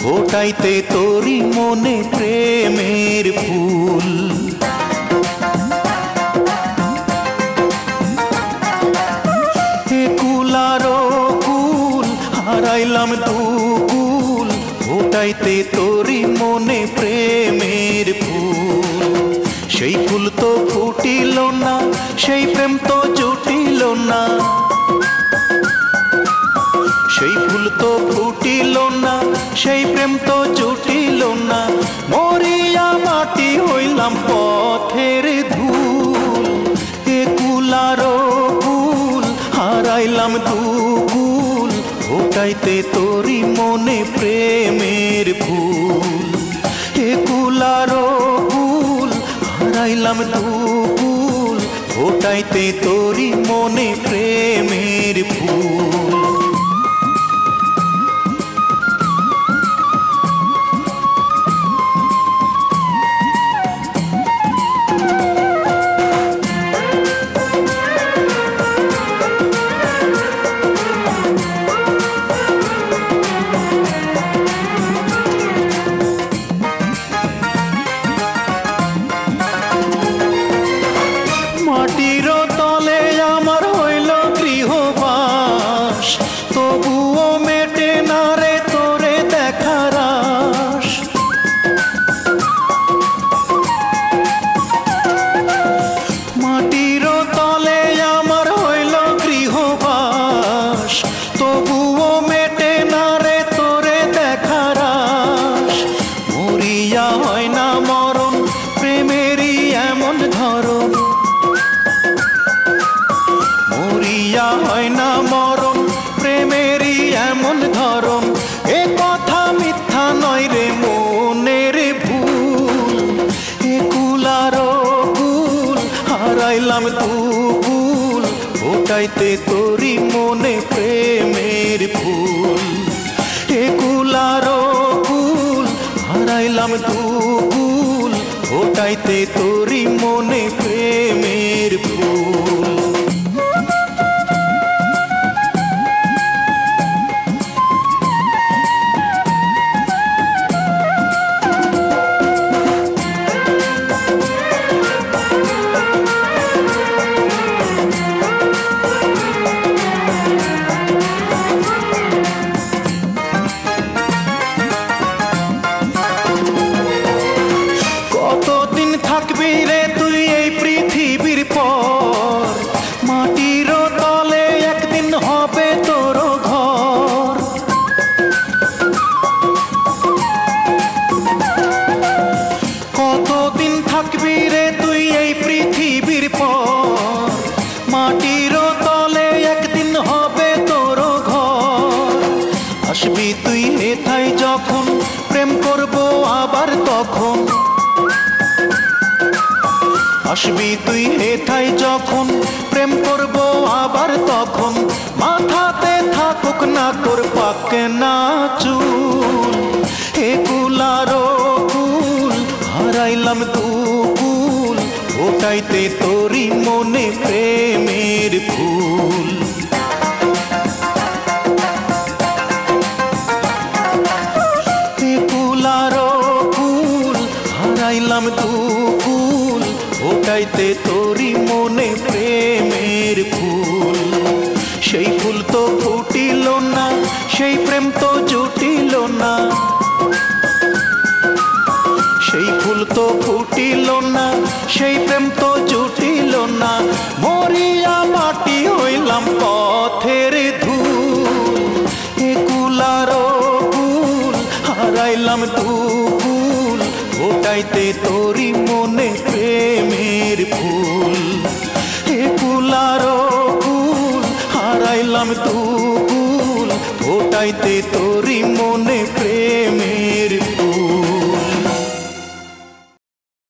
ফোটাইতে তোরি মনে প্রেমের ফুল। কুল আরো কুল হারাইলাম দুকুল, ফোটাইতে তোরি মনে প্রেমের ফুল। সেই ফুল তো ফুটিল না, সেই প্রেম তো জুটিল না, সেই ফুল তো ফুটিল না, সেই প্রেম তো জুটিল না। মরিয়া মাটি হইলাম পথের ধুল। কুল আরো কুল হারাইলাম দুকুল, ফোটাইতে তোরি মনে প্রেমের ফুল। কুল আরো কুল হারাইলাম দুকুল, ফোটাইতে তোরি মনে প্রেমের ফুল। মাটির তলে আমার হইল গৃহবাস, তবুও মেটে না রে তোরে দেখার আশ। মাটির তলে আমার হইল গৃহবাস, তবুও মেটে না রে তোরে দেখার আশ। মরিয়া হয় না মরণ, প্রেমেরই এমন ধরন। মরিয়া হয় না মরণ, প্রেমেরই এমন ধরন। এ কথা মিথ্যা নয় রে মনের ভুল। কুল আরো কুল হারাইলাম দুকুল, ফোটাইতে তোরি মনে প্রেমের ফুল। কুল আরো কুল হারাইলাম দুকুল, ফোটাইতে তোরি মনে প্রেমের ফুল। কতদিন থাকবি রে তুই এই পৃথিবীর পর, মাটির তলে একদিন হবে তোর ঘর। কতদিন থাকবি রে তুই এই পৃথিবীর পর, মাটির তলে একদিন হবে তোর ঘর। আসবি তুই হেথায় যখন, প্রেম করবো আবার তখন। আসবি তুই হেথায় যখন, প্রেম করবো আবার তখন। মাথাতে থাকুক না তোর পাকে না চুল। কুল আরো কুল হারাইলাম দুকুল, ফোটাইতে তোরি মনে প্রেমের ফুল। কুল আরো কুল হারাইলাম দুকুল, ফোটাইতে তোরি মনে প্রেমের ফুল। সেই ফুল তো ফুটিল না, সেই প্রেম তো জুটিল না, সেই ফুল তো ফুটিল না, সেই প্রেম তো জুটিল না। মরিয়া মাটি হইলাম পথের ধুল। কুল আরো কুল হারাইলাম দুকুল, ফোটাইতে তোরি মনে প্রেমের ফুল। কুল আরো কুল হারাইলাম দুকুল, ফোটাইতে তোরি মনে প্রেমের